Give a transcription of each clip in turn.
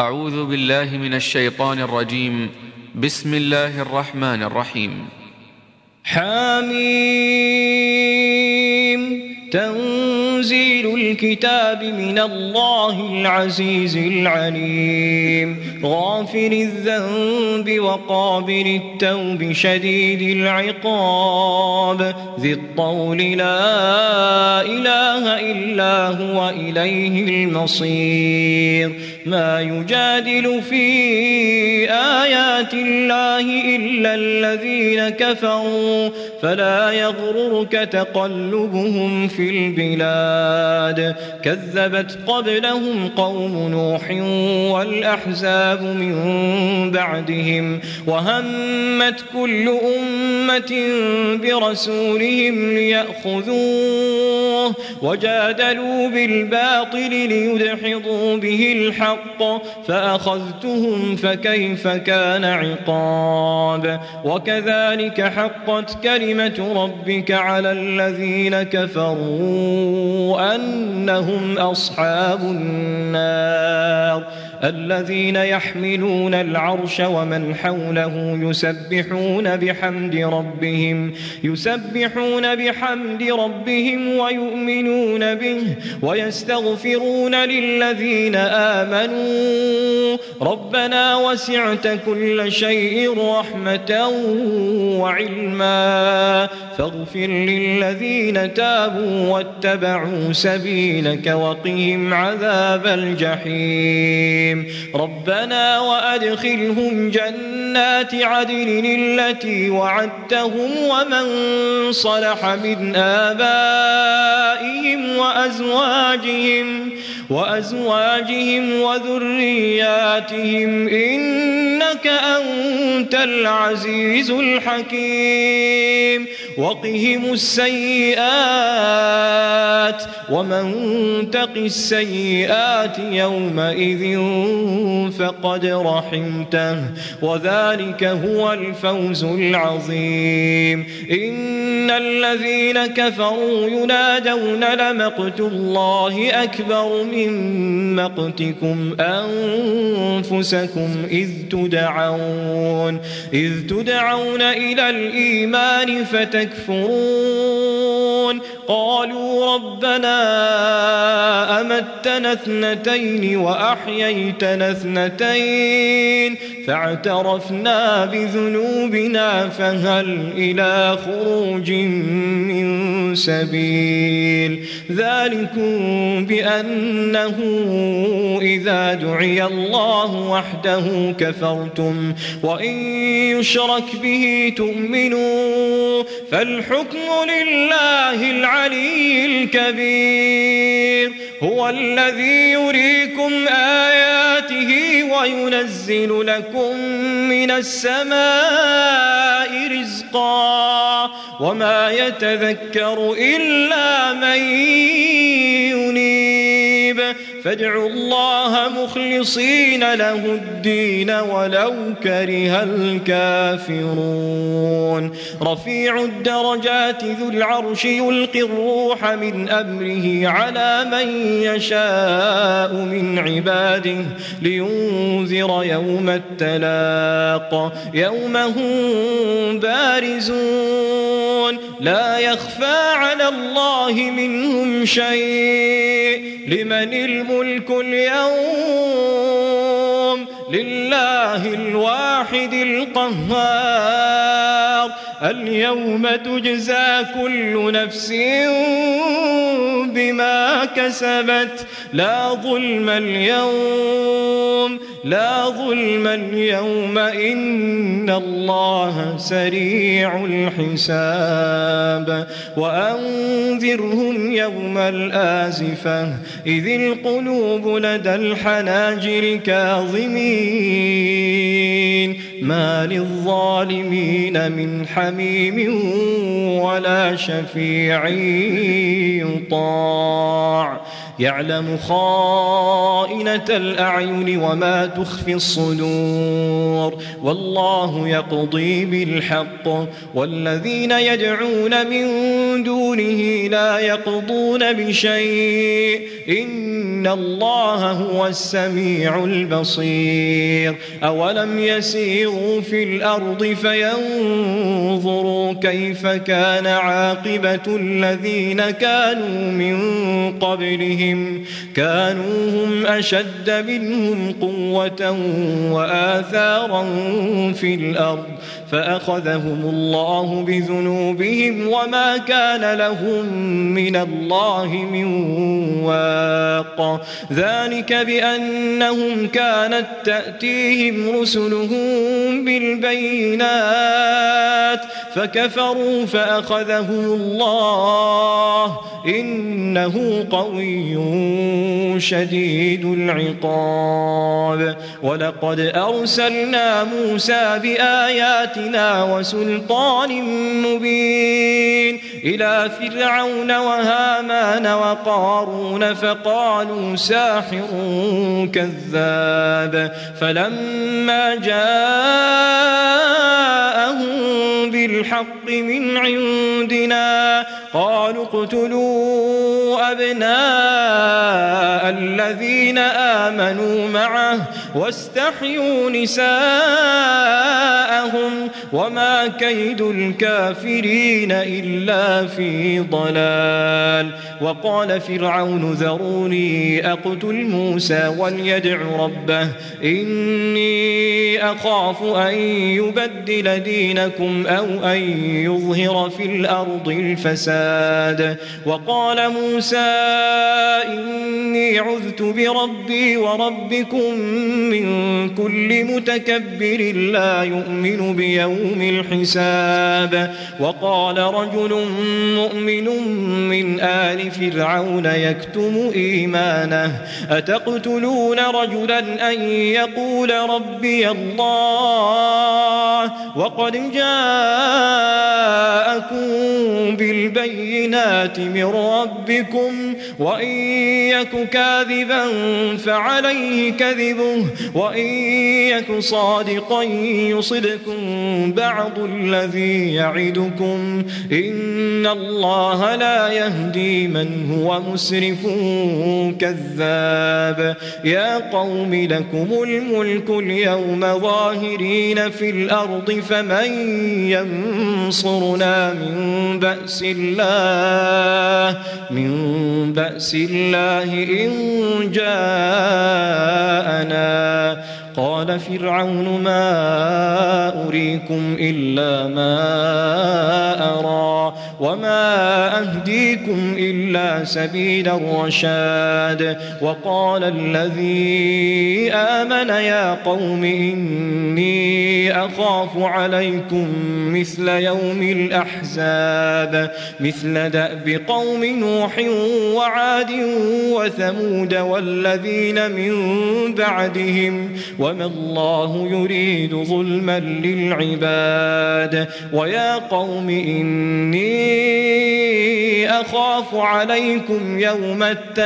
أعوذ بالله من الشيطان الرجيم. بسم الله الرحمن الرحيم. حميم. تنزيل الكتاب من الله العزيز العليم، غافر الذنب وقابل التوب شديد العقاب، ذي الطول لا إله إلا هو إليه المصير. ما يجادل في آيات الله إلا الذين كفروا، فلا يغررك تقلبهم في البلاد. كذبت قبلهم قوم نوح والأحزاب من بعدهم، وهمت كل أمة برسولهم ليأخذوه، وجادلوا بالباطل ليدحضوا به الحق، فأخذتهم فكيف كان عقاب. وكذلك حقت كلمة ربك على الذين كفروا أنهم أصحاب النار. الذين يحملون العرش ومن حوله يسبحون بحمد ربهم ويؤمنون به ويستغفرون للذين آمنوا ربنا وسعت كل شيء رحمة وعلما فاغفر للذين تابوا واتبعوا سبيلك وقهم عذاب الجحيم. ربنا وأدخلهم جنات عدن التي وعدتهم ومن صلح من آبائهم وأزواجهم وذرياتهم إنك أنت العزيز الحكيم. وقهم السيئات ومن تق السيئات يومئذ فقد رحمته وذلك هو الفوز العظيم. إن الذين كفروا ينادون لمقت الله أكبر من مقتكم أنفسكم إذ تدعون إلى الإيمان فتكفرون. قالوا ربنا أمتنا اثنتين وأحييتنا اثنتين فاعترفنا بذنوبنا فهل إلى خروج من سبيل. ذلكم بأنه إذا دعي الله وحده كفرتم وإن يشرك به تؤمنوا فالحكم لله العلي الكبير. هو الذي يريكم آياته وينزل لكم من السماء رزقا وما يتذكر إلا من ينيب. فادعوا الله مخلصين له الدين ولو كره الكافرون. رفيع الدرجات ذو العرش يلقي الروح من أمره على من يشاء من عباده لينذر يوم التلاق يوم هم بارزون لا يخفى على الله منهم شيء. لمن الملك اليوم؟ لله الواحد القهار. اليوم تجزى كل نفس بما كسبت لا ظلم اليوم إن الله سريع الحساب. وأنذرهم يوم الآزفة إذ القلوب لدى الحناجر كاظمين ما للظالمين من حميم ولا شفيع يطاع يعلم خائنة الأعين وما تخفي الصدور والله يقضي بالحق والذين يدعون من دونه لا يقضون بشيء إن الله هو السميع البصير أولم يسيروا في الأرض فينظروا كيف كان عاقبة الذين كانوا من قبلهم كانوا هم أشد منهم قوة وآثارا في الأرض فأخذهم الله بذنوبهم وما كان لهم من الله من واق ذلك بأنهم كانت تأتيهم رسلهم بالبينات فكفروا فأخذهم الله إنه قوي شديد العقاب ولقد أرسلنا موسى بآياتنا وسلطان مبين إلى فرعون وهامان وقارون فقالوا ساحر كذاب فلما جاءهم بالحق من عندنا قالوا اقتلوا أبناء الذين آمنوا معه واستحيوا نساءهم وما كيد الكافرين إلا في ضلال وقال فرعون ذروني أقتل موسى وليدع ربه إني أخاف أن يبدل دينكم أو أن يظهر في الأرض الفساد وقال موسى إني عذت بربي وربكم من كل متكبر لا يؤمن بيوم الحساب وقال رجل مؤمن من آل فرعون يكتم إيمانه أتقتلون رجلا أن يقول ربي الله وقد جاءكم بالبينات من ربكم وإن يك كاذبا فعليه كذبه وإن يك صادقا يصبكم بعض الذي يعدكم إن الله لا يهدي من هو مسرف كذاب يا قوم لكم الملك اليوم ظاهرين في الأرض فمن ينصرنا من بأس الله إن جاءنا قال فرعون ما أريكم إلا ما أرى وما أهديكم إلا سبيل الرشاد وقال الذي آمن يا قوم إني أخاف عليكم مثل يوم الأحزاب مثل دأب قوم نوح وعاد وثمود والذين من بعدهم وما الله يريد ظلما للعباد ويا قوم إني أخاف عليكم يوم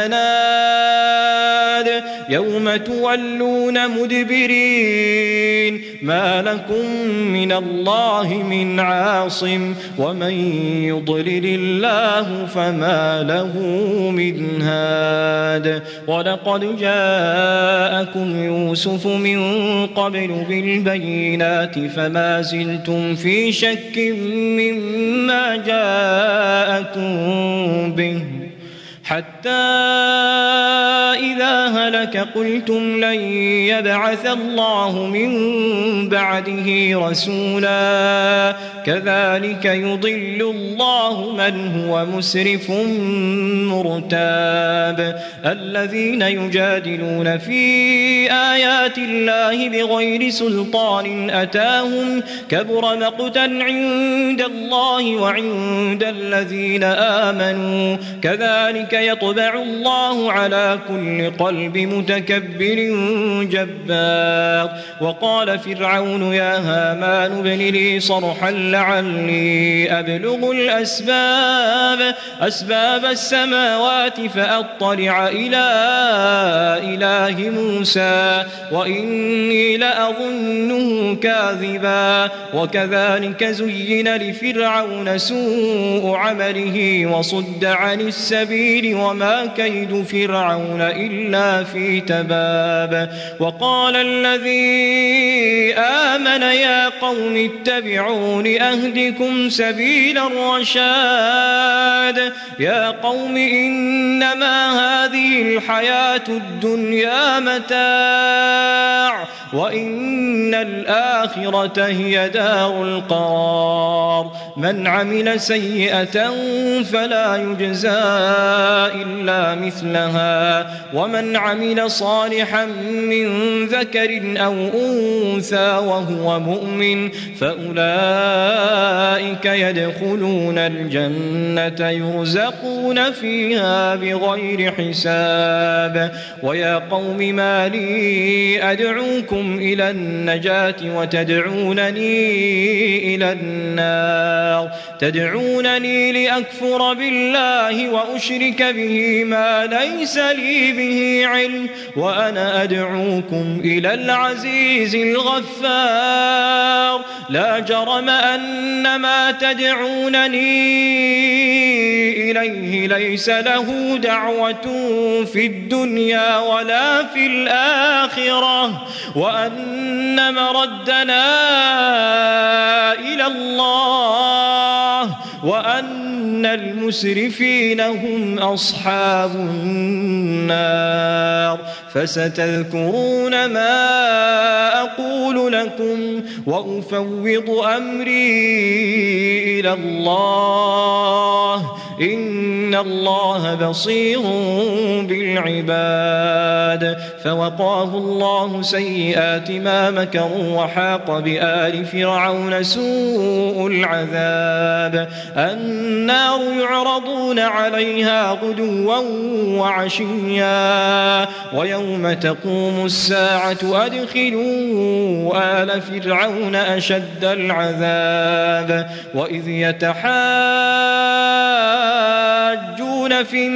التناد يوم تولون مدبرين ما لكم من الله من عاصم ومن يضلل الله فما له من هاد ولقد جاءكم يوسف من قبل بالبينات فما زلتم في شك مما جاءكم به حتى إذا هلك قلتم لن يبعث الله من بعده رسولا كذلك يضل الله من هو مسرف مرتاب الذين يجادلون في آيات الله بغير سلطان أتاهم كبر مقتا عند الله وعند الذين آمنوا كذلك يطبع الله على كل قلب متكبر جبار وقال فرعون يا هامان ابن لي صرحا لعلي أبلغ أسباب السماوات فأطلع إلى إله موسى وإني لأظنه كاذبا وكذلك زين لفرعون سوء عمله وصد عن السبيل وما كيد فرعون إلا في تباب وقال الذي آمن يا قوم اتبعون أهدكم سبيل الرشاد يا قوم إنما هذه الحياة الدنيا متاع وإن الآخرة هي دار القرار من عمل سيئة فلا يجزى إلا مثلها ومن عمل صالحا من ذكر أو أنثى وهو مؤمن فأولئك يدخلون الجنة يرزقون فيها بغير حساب ويا قوم ما لي أدعوكم إلى النجاة وتدعونني إلى النار تدعونني لأكفر بالله وأشرك به ما ليس لي به علم وأنا أدعوكم إلى العزيز الغفار لا جرم أن ما تدعونني إليه ليس له دعوة في الدنيا ولا في الآخرة وأن مردنا إلى الله وأن المسرفين هم أصحاب النار فستذكرون ما أقول لكم وأفوض أمري إلى الله إن الله بصير بالعباد فوقاه الله سيئات ما مكروا وحاق بآل فرعون سوء العذاب النار يعرضون عليها غدوا وعشيا ويوم تقوم الساعة أدخلوا آل فرعون أشد العذاب وإذ يتحاجون في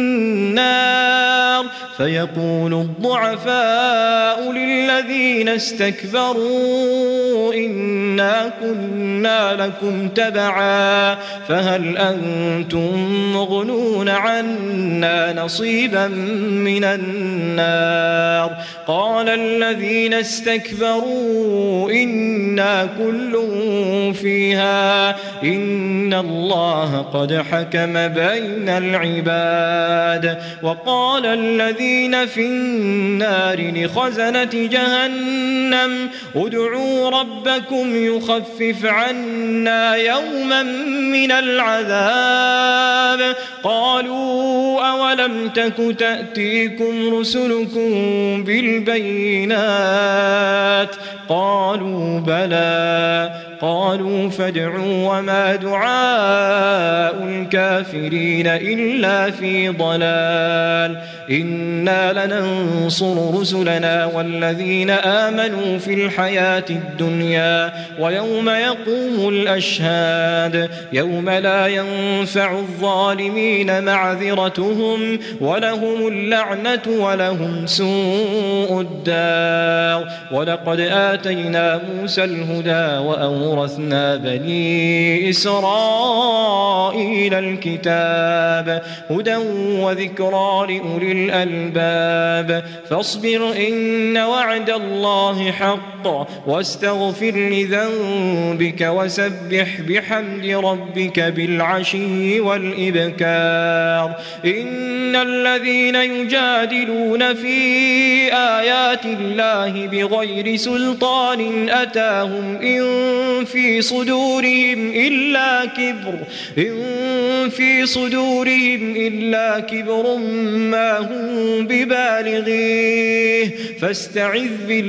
النار فيقول الضعفاء للذين استكبروا إنا كنا لكم تبعا فهل أنتم مغنون عنا نصيبا من النار قال الذين استكبروا إنا كل فيها إن الله قد حكم بين العباد وقال الذين في النار لخزنة جهنم ادعوا ربكم يخفف عنا يوما من العذاب قالوا أولم تك تأتيكم رسلكم بالبينات قالوا بلى قالوا فادعوا وما دعاء الكافرين إلا في ضلال إنا لننصر رسلنا والذين آمنوا في الحياة الدنيا ويوم يقوم الأشهاد يوم لا ينفع الظالمين معذرتهم ولهم اللعنة ولهم سوء الدار ولقد آتينا موسى الهدى وأورثنا بني إسرائيل الكتاب هدى وذكرى لأولي الألباب فاصبر إن وعد الله حق واستغفر لذنبك وسبح بحمد ربك بالعشي والإبكار إن الذين يجادلون في آيات الله بغير سلطان أتاهم إن في صدورهم إلا كبر ما هم ببالغيه فاستعذ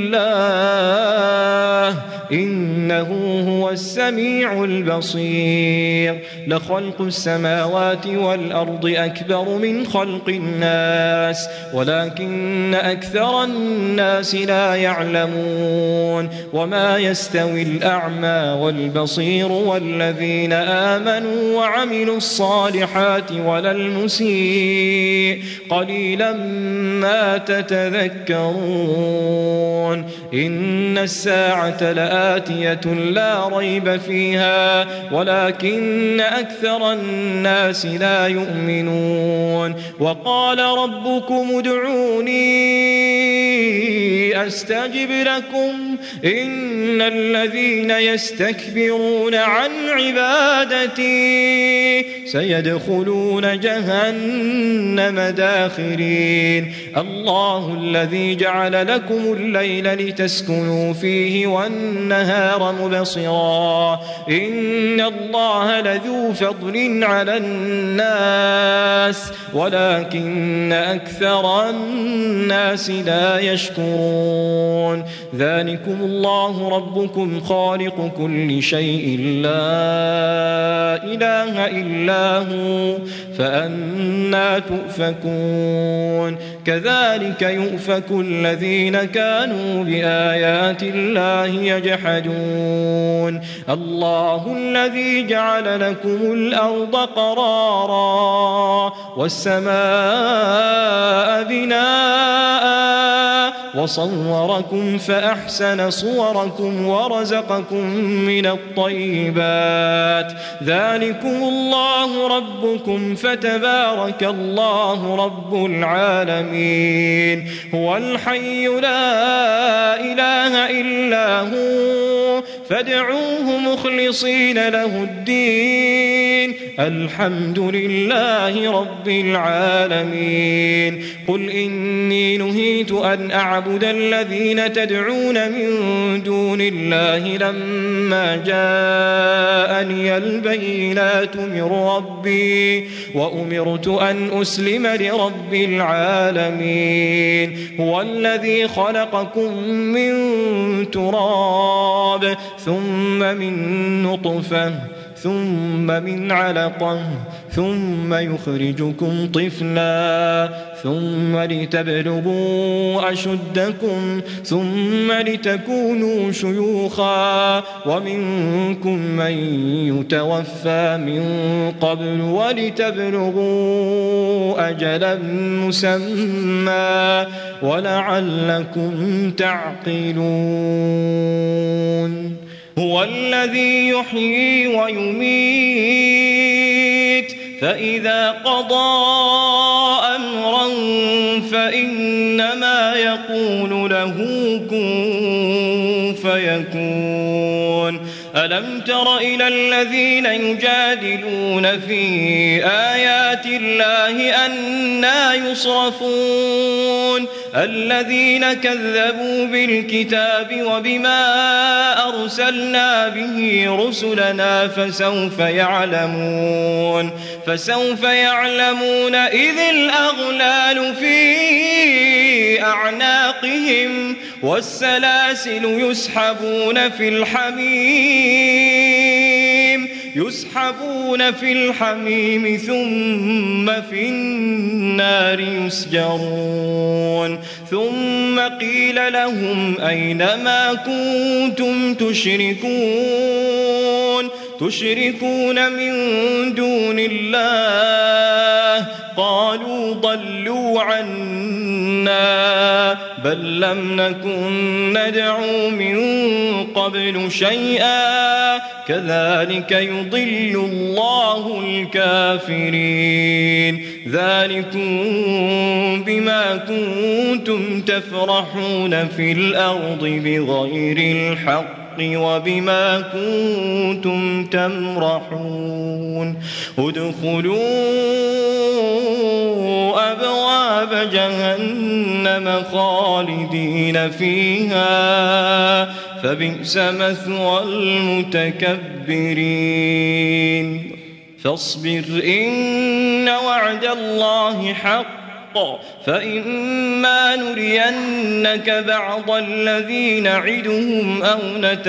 بالله إنه هو السميع البصير لخلق السماوات والأرض أكبر من خلق الناس ولكن أكثر الناس لا يعلمون وما يستوي الأعمى والبصير والذين آمنوا وعملوا الصالحات ولا المسيء قليلا ما تتذكرون إن الساعة لآتية لا ريب فيها ولكن أكثر الناس لا يؤمنون وقال ربكم ادعوني أستجب لكم إن الذين يستكبرون عن عبادتي سيدخلون جهنم داخرين الله الذي جعل لكم الليل لتسكنوا فيه والنهار مبصرا إن الله لذو فضل على الناس ولكن أكثر الناس لا يشكرون ذلكم الله ربكم خالق كل شيء لا إله إلا هو فأنى تؤفكون كذلك يؤفك الذين كانوا بآيات الله يجحدون الله الذي جعل لكم الأرض قرارا والسماء بناء وصوركم فأحسن صوركم ورزقكم من الطيبات ذلكم الله ربكم فتبارك الله رب العالمين هو الحي لا إله إلا هو فادعوه مخلصين له الدين الحمد لله رب العالمين قل إني نهيت أن أعبد الذين تدعون من دون الله لما جاءني البينات من ربي وأمرت أن أسلم لرب العالمين هو الذي خلقكم من تراب ثم من نطفة ثم من علقة ثم يخرجكم طفلا ثم لتبلغوا أشدكم ثم لتكونوا شيوخا ومنكم من يتوفى من قبل ولتبلغوا أجلا مسمى ولعلكم تعقلون هو الذي يحيي ويميت فإذا قضى أمرا فإنما يقول له كن فيكون ألم تر إلى الذين يجادلون في آيات الله أنى يصرفون الذين كذبوا بالكتاب وبما أرسلنا به رسلنا فسوف يعلمون إذ الأغلال في أعناقهم والسلاسل يسحبون في الحميم ثم في النار يسجرون ثم قيل لهم أين ما كنتم تشركون من دون الله قالوا ضلوا عنا بل لم نكن ندعو من قبل شيئا كذلك يضل الله الكافرين ذلكم بما كنتم تفرحون في الأرض بغير الحق وبما كنتم تمرحون ادخلوا أبواب جهنم خالدين فيها فبئس مثوى المتكبرين فاصبر إن وعد الله حق فإما نرينك بعض الذي نعدهم أو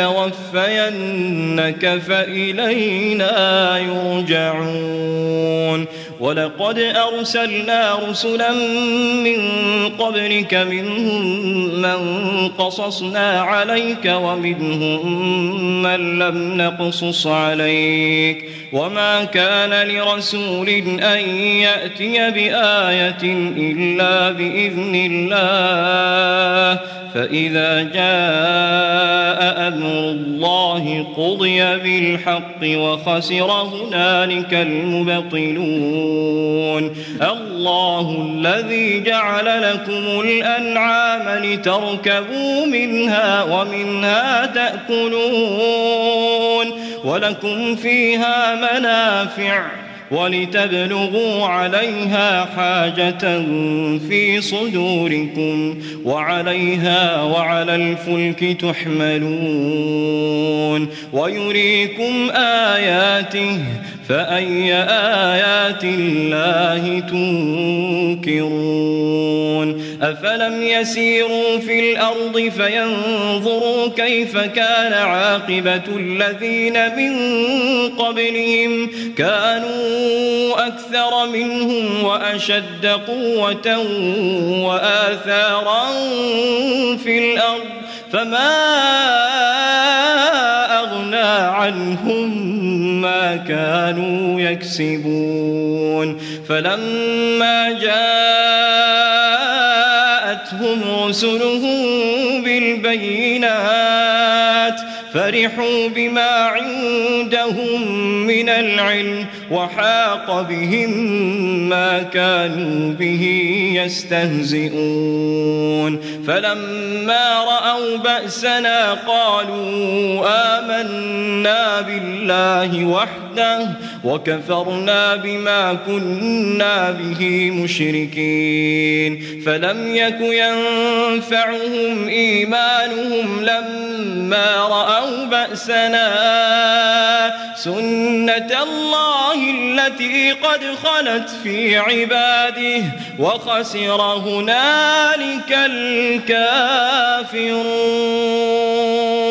نتوفينك فإلينا يرجعون ولقد أرسلنا رسلا من قبلك منهم من قصصنا عليك ومنهم من لم نقصص عليك وما كان لرسول أن يأتي بآية إلا بإذن الله فإذا جاء أمر الله قضي بالحق وخسر هنالك المبطلون الله الذي جعل لكم الأنعام لتركبوا منها ومنها تأكلون ولكم فيها منافع ولتبلغوا عليها حاجة في صدوركم وعليها وعلى الفلك تحملون ويريكم آياته فأي آيات الله تنكرون أفلم يسيروا في الأرض فينظروا كيف كان عاقبة الذين من قبلهم كانوا أكثر منهم وأشد قوة وآثارا في الأرض فما أغنى عنهم ما كانوا يكسبون فلما جاءتهم رسلهم بالبينات فرحوا بما عندهم من العلم وحاق بهم ما كانوا به يستهزئون فلما رأوا بأسنا قالوا آمنا بالله وحده وكفرنا بما كنا به مشركين فلم يك ينفعهم إيمانهم لما رأوا بأسنا سنة الله التي قد خلت في عباده وخسر هنالك الكافرون